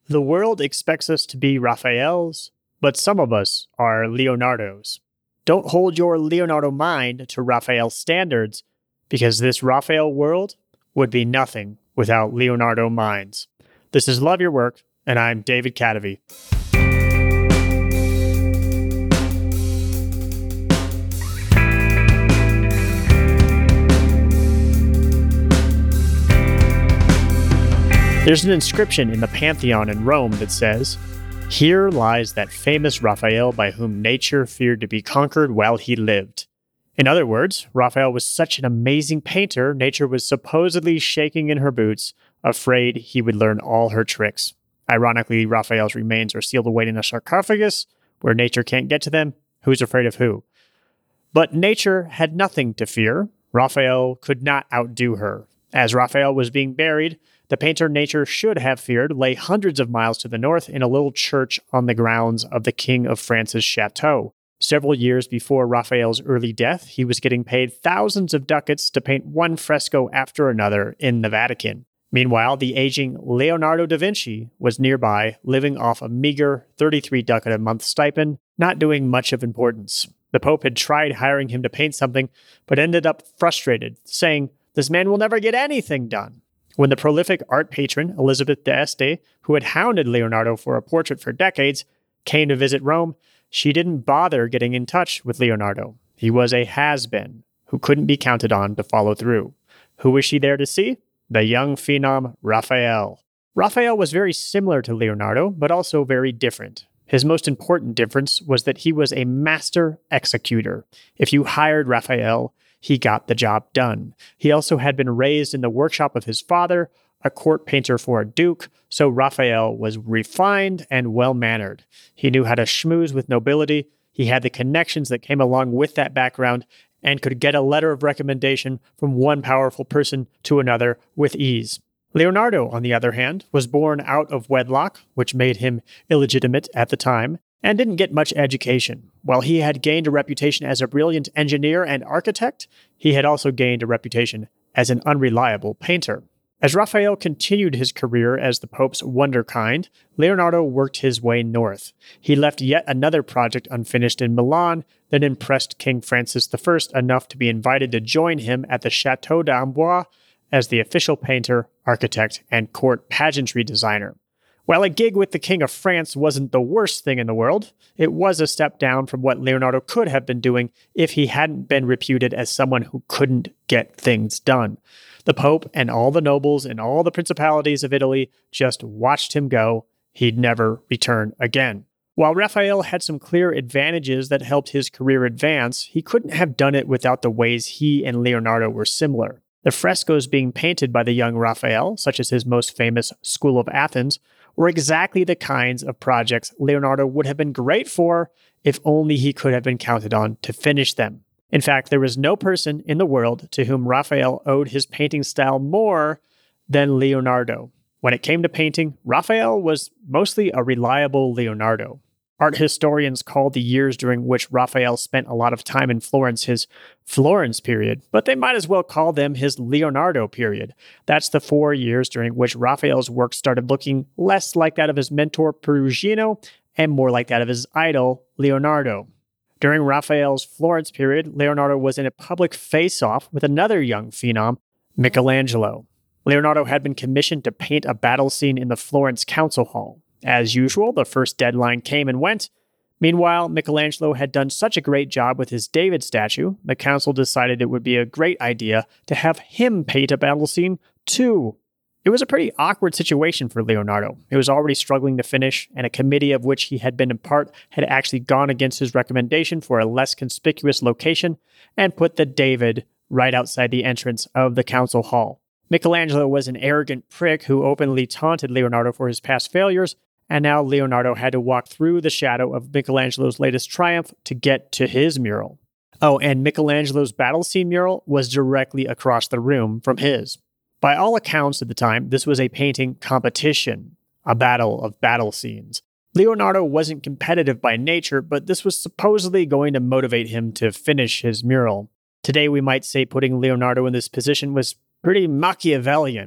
The world expects us to be Raphaels, but some of us are Leonardos. Don't hold your Leonardo mind to Raphael standards, because this Raphael world would be nothing without Leonardo minds. This is Love Your Work, and I'm David Cadavy. There's an inscription in the Pantheon in Rome that says, "Here lies that famous Raphael by whom nature feared to be conquered while he lived." In other words, Raphael was such an amazing painter, nature was supposedly shaking in her boots, afraid he would learn all her tricks. Ironically, Raphael's remains are sealed away in a sarcophagus, where nature can't get to them. Who's afraid of who? But nature had nothing to fear. Raphael could not outdo her. As Raphael was being buried, the painter nature should have feared lay hundreds of miles to the north in a little church on the grounds of the King of France's chateau. Several years before Raphael's early death, he was getting paid thousands of ducats to paint one fresco after another in the Vatican. Meanwhile, the aging Leonardo da Vinci was nearby, living off a meager 33 ducat a month stipend, not doing much of importance. The Pope had tried hiring him to paint something, but ended up frustrated, saying, "This man will never get anything done." When the prolific art patron, Elizabeth d'Este, who had hounded Leonardo for a portrait for decades, came to visit Rome, she didn't bother getting in touch with Leonardo. He was a has-been who couldn't be counted on to follow through. Who was she there to see? The young phenom Raphael. Raphael was very similar to Leonardo, but also very different. His most important difference was that he was a master executor. If you hired Raphael, he got the job done. He also had been raised in the workshop of his father, a court painter for a duke, so Raphael was refined and well-mannered. He knew how to schmooze with nobility, he had the connections that came along with that background, and could get a letter of recommendation from one powerful person to another with ease. Leonardo, on the other hand, was born out of wedlock, which made him illegitimate at the time, and didn't get much education. While he had gained a reputation as a brilliant engineer and architect, he had also gained a reputation as an unreliable painter. As Raphael continued his career as the Pope's wunderkind, Leonardo worked his way north. He left yet another project unfinished in Milan that impressed King Francis I enough to be invited to join him at the Château d'Amboise as the official painter, architect, and court pageantry designer. While a gig with the King of France wasn't the worst thing in the world, it was a step down from what Leonardo could have been doing if he hadn't been reputed as someone who couldn't get things done. The Pope and all the nobles and all the principalities of Italy just watched him go. He'd never return again. While Raphael had some clear advantages that helped his career advance, he couldn't have done it without the ways he and Leonardo were similar. The frescoes being painted by the young Raphael, such as his most famous School of Athens, were exactly the kinds of projects Leonardo would have been great for if only he could have been counted on to finish them. In fact, there was no person in the world to whom Raphael owed his painting style more than Leonardo. When it came to painting, Raphael was mostly a reliable Leonardo. Art historians call the years during which Raphael spent a lot of time in Florence his Florence period, but they might as well call them his Leonardo period. That's the 4 years during which Raphael's work started looking less like that of his mentor Perugino and more like that of his idol Leonardo. During Raphael's Florence period, Leonardo was in a public face-off with another young phenom, Michelangelo. Leonardo had been commissioned to paint a battle scene in the Florence Council Hall. As usual, the first deadline came and went. Meanwhile, Michelangelo had done such a great job with his David statue, the council decided it would be a great idea to have him paint a battle scene too. It was a pretty awkward situation for Leonardo. He was already struggling to finish, and a committee of which he had been a part had actually gone against his recommendation for a less conspicuous location and put the David right outside the entrance of the council hall. Michelangelo was an arrogant prick who openly taunted Leonardo for his past failures, and now Leonardo had to walk through the shadow of Michelangelo's latest triumph to get to his mural. Oh, and Michelangelo's battle scene mural was directly across the room from his. By all accounts at the time, this was a painting competition, a battle of battle scenes. Leonardo wasn't competitive by nature, but this was supposedly going to motivate him to finish his mural. Today, we might say putting Leonardo in this position was pretty Machiavellian.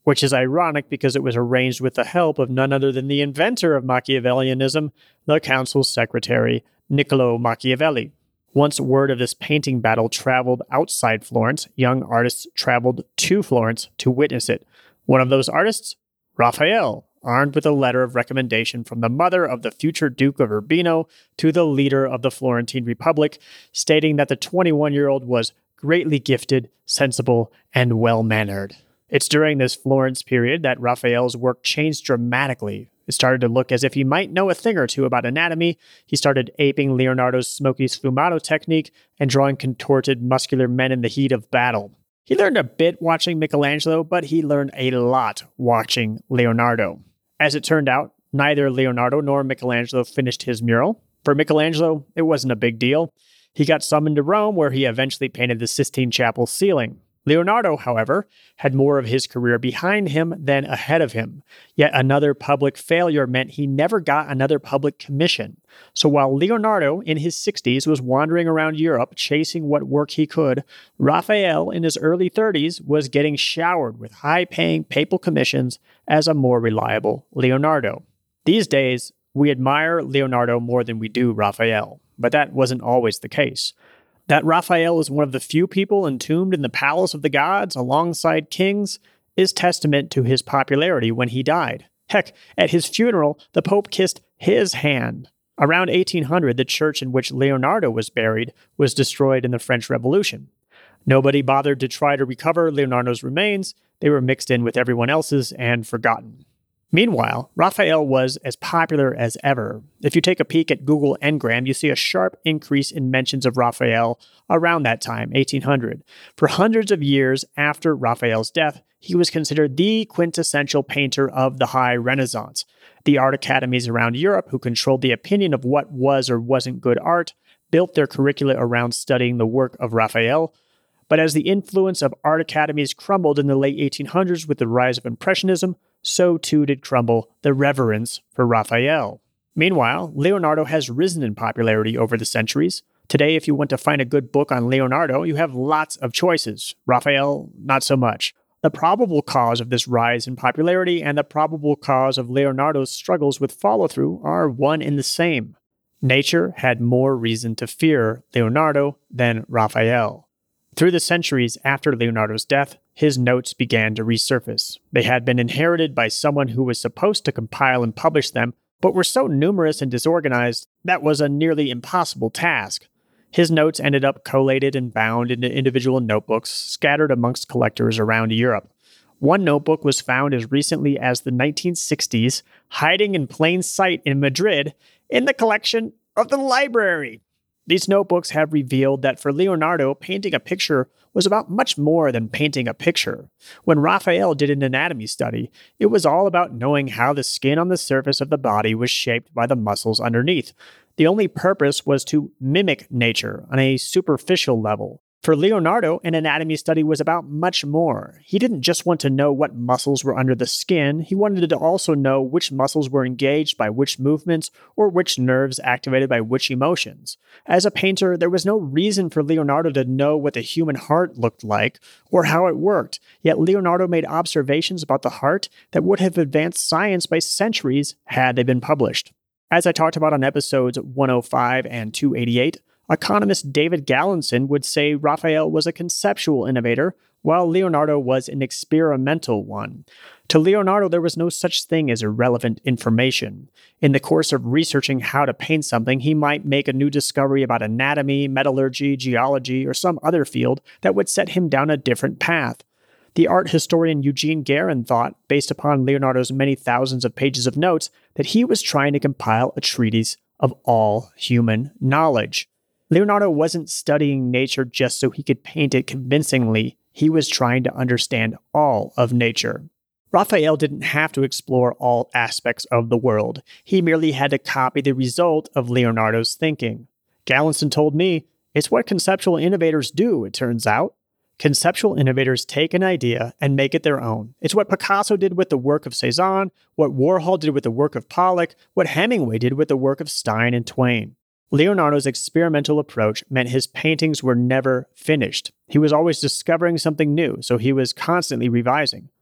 which is ironic because it was arranged with the help of none other than the inventor of Machiavellianism, the council's secretary, Niccolo Machiavelli. Once word of this painting battle traveled outside Florence, young artists traveled to Florence to witness it. One of those artists? Raphael, armed with a letter of recommendation from the mother of the future Duke of Urbino to the leader of the Florentine Republic, stating that the 21-year-old was greatly gifted, sensible, and well-mannered. It's during this Florence period that Raphael's work changed dramatically. It started to look as if he might know a thing or two about anatomy. He started aping Leonardo's smoky sfumato technique and drawing contorted, muscular men in the heat of battle. He learned a bit watching Michelangelo, but he learned a lot watching Leonardo. As it turned out, neither Leonardo nor Michelangelo finished his mural. For Michelangelo, it wasn't a big deal. He got summoned to Rome, where he eventually painted the Sistine Chapel ceiling. Leonardo, however, had more of his career behind him than ahead of him. Yet another public failure meant he never got another public commission. So while Leonardo, in his 60s, was wandering around Europe chasing what work he could, Raphael, in his early 30s, was getting showered with high-paying papal commissions as a more reliable Leonardo. These days, we admire Leonardo more than we do Raphael, but that wasn't always the case. That Raphael is one of the few people entombed in the palace of the gods alongside kings is testament to his popularity when he died. Heck, at his funeral, the Pope kissed his hand. Around 1800, the church in which Leonardo was buried was destroyed in the French Revolution. Nobody bothered to try to recover Leonardo's remains. They were mixed in with everyone else's and forgotten. Meanwhile, Raphael was as popular as ever. If you take a peek at Google Ngram, you see a sharp increase in mentions of Raphael around that time, 1800. For hundreds of years after Raphael's death, he was considered the quintessential painter of the High Renaissance. The art academies around Europe, who controlled the opinion of what was or wasn't good art, built their curricula around studying the work of Raphael. But as the influence of art academies crumbled in the late 1800s with the rise of Impressionism, so too did crumble the reverence for Raphael. Meanwhile, Leonardo has risen in popularity over the centuries. Today, if you want to find a good book on Leonardo, you have lots of choices. Raphael, not so much. The probable cause of this rise in popularity and the probable cause of Leonardo's struggles with follow-through are one and the same. Nature had more reason to fear Leonardo than Raphael. Through the centuries after Leonardo's death, his notes began to resurface. They had been inherited by someone who was supposed to compile and publish them, but were so numerous and disorganized that was a nearly impossible task. His notes ended up collated and bound into individual notebooks scattered amongst collectors around Europe. One notebook was found as recently as the 1960s, hiding in plain sight in Madrid in the collection of the library. These notebooks have revealed that for Leonardo, painting a picture was about much more than painting a picture. When Raphael did an anatomy study, it was all about knowing how the skin on the surface of the body was shaped by the muscles underneath. The only purpose was to mimic nature on a superficial level. For Leonardo, an anatomy study was about much more. He didn't just want to know what muscles were under the skin, he wanted to also know which muscles were engaged by which movements or which nerves activated by which emotions. As a painter, there was no reason for Leonardo to know what the human heart looked like or how it worked, yet Leonardo made observations about the heart that would have advanced science by centuries had they been published. As I talked about on episodes 105 and 288, economist David Gallinson would say Raphael was a conceptual innovator, while Leonardo was an experimental one. To Leonardo, there was no such thing as irrelevant information. In the course of researching how to paint something, he might make a new discovery about anatomy, metallurgy, geology, or some other field that would set him down a different path. The art historian Eugene Guerin thought, based upon Leonardo's many thousands of pages of notes, that he was trying to compile a treatise of all human knowledge. Leonardo wasn't studying nature just so he could paint it convincingly. He was trying to understand all of nature. Raphael didn't have to explore all aspects of the world. He merely had to copy the result of Leonardo's thinking. Gallinson told me, "It's what conceptual innovators do, it turns out. Conceptual innovators take an idea and make it their own. It's what Picasso did with the work of Cézanne, what Warhol did with the work of Pollock, what Hemingway did with the work of Stein and Twain." Leonardo's experimental approach meant his paintings were never finished. He was always discovering something new, so he was constantly revising.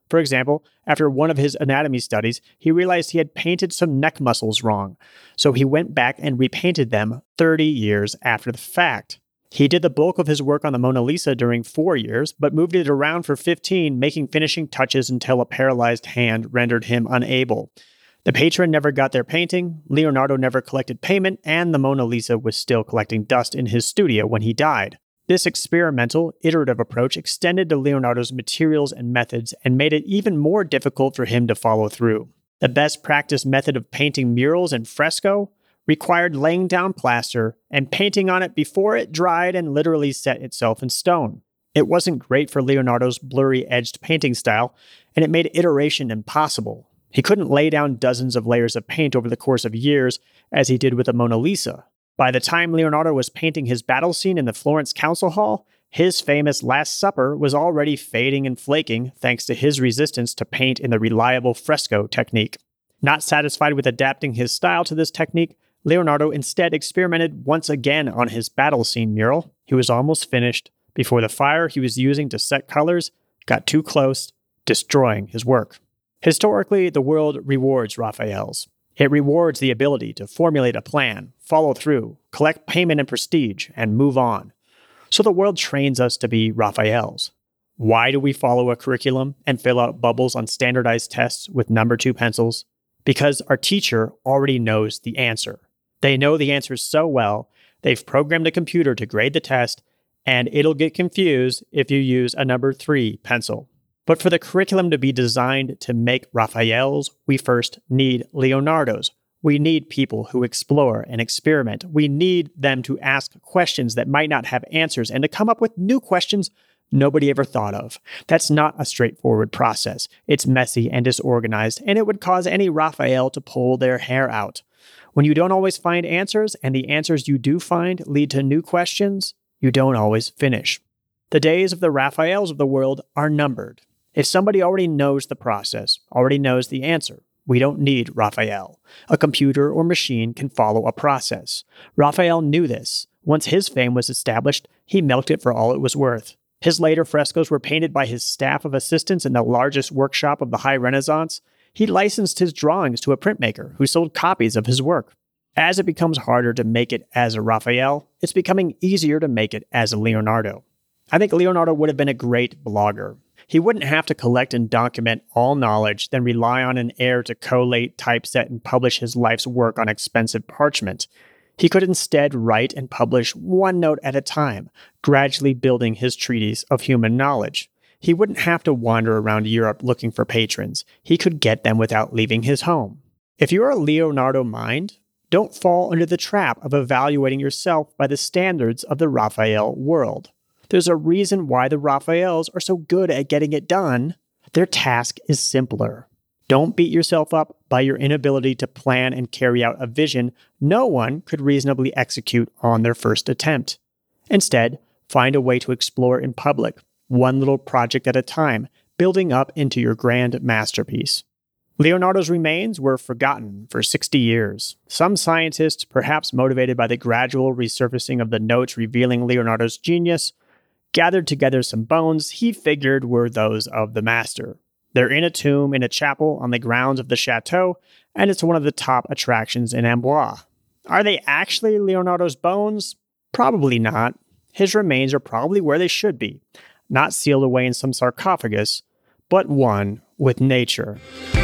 For example, after one of his anatomy studies, he realized he had painted some neck muscles wrong, so he went back and repainted them 30 years after the fact. He did the bulk of his work on the Mona Lisa during 4 years, but moved it around for 15, making finishing touches until a paralyzed hand rendered him unable. The patron never got their painting, Leonardo never collected payment, and the Mona Lisa was still collecting dust in his studio when he died. This experimental, iterative approach extended to Leonardo's materials and methods and made it even more difficult for him to follow through. The best practice method of painting murals and fresco required laying down plaster and painting on it before it dried and literally set itself in stone. It wasn't great for Leonardo's blurry-edged painting style, and it made iteration impossible. He couldn't lay down dozens of layers of paint over the course of years, as he did with the Mona Lisa. By the time Leonardo was painting his battle scene in the Florence Council Hall, his famous Last Supper was already fading and flaking thanks to his resistance to paint in the reliable fresco technique. Not satisfied with adapting his style to this technique, Leonardo instead experimented once again on his battle scene mural. He was almost finished before the fire he was using to set colors got too close, destroying his work. Historically, the world rewards Raphaels. It rewards the ability to formulate a plan, follow through, collect payment and prestige, and move on. So the world trains us to be Raphaels. Why do we follow a curriculum and fill out bubbles on standardized tests with number 2 pencils? Because our teacher already knows the answer. They know the answers so well, they've programmed a computer to grade the test, and it'll get confused if you use a number 3 pencil. But for the curriculum to be designed to make Raphaels, we first need Leonardos. We need people who explore and experiment. We need them to ask questions that might not have answers and to come up with new questions nobody ever thought of. That's not a straightforward process. It's messy and disorganized, and it would cause any Raphael to pull their hair out. When you don't always find answers, and the answers you do find lead to new questions, you don't always finish. The days of the Raphaels of the world are numbered. If somebody already knows the process, already knows the answer, we don't need Raphael. A computer or machine can follow a process. Raphael knew this. Once his fame was established, he milked it for all it was worth. His later frescoes were painted by his staff of assistants in the largest workshop of the High Renaissance. He licensed his drawings to a printmaker who sold copies of his work. As it becomes harder to make it as a Raphael, it's becoming easier to make it as a Leonardo. I think Leonardo would have been a great blogger. He wouldn't have to collect and document all knowledge, then rely on an heir to collate, typeset, and publish his life's work on expensive parchment. He could instead write and publish one note at a time, gradually building his treatise of human knowledge. He wouldn't have to wander around Europe looking for patrons. He could get them without leaving his home. If you're a Leonardo mind, don't fall under the trap of evaluating yourself by the standards of the Raphael world. There's a reason why the Raphaels are so good at getting it done. Their task is simpler. Don't beat yourself up by your inability to plan and carry out a vision no one could reasonably execute on their first attempt. Instead, find a way to explore in public, one little project at a time, building up into your grand masterpiece. Leonardo's remains were forgotten for 60 years. Some scientists, perhaps motivated by the gradual resurfacing of the notes revealing Leonardo's genius, gathered together some bones he figured were those of the master. They're in a tomb in a chapel on the grounds of the chateau, and it's one of the top attractions in Amboise. Are they actually Leonardo's bones? Probably not. His remains are probably where they should be, not sealed away in some sarcophagus, but one with nature.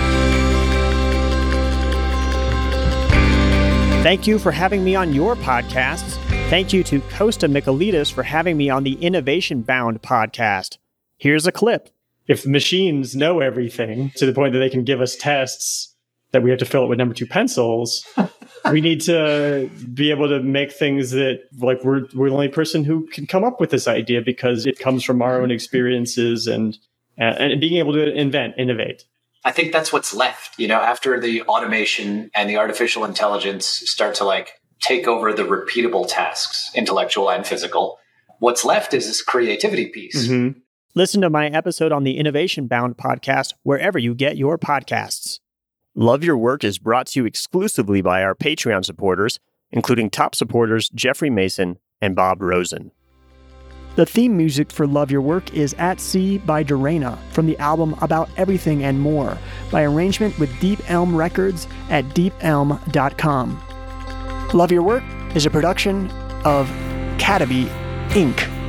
Thank you for having me on your podcasts. Thank you to Costa Michaelides for having me on the Innovation Bound podcast. Here's a clip. If machines know everything to the point that they can give us tests that we have to fill it with number 2 pencils, we need to be able to make things that, like, we're the only person who can come up with this idea because it comes from our own experiences and being able to innovate. I think that's what's left, after the automation and the artificial intelligence start to take over the repeatable tasks, intellectual and physical. What's left is this creativity piece. Mm-hmm. Listen to my episode on the Innovation Bound podcast wherever you get your podcasts. Love Your Work is brought to you exclusively by our Patreon supporters, including top supporters Jeffrey Mason and Bob Rosen. The theme music for Love Your Work is At Sea by Dorena from the album About Everything and More by arrangement with Deep Elm Records at deepelm.com. Love Your Work is a production of Cataby Inc.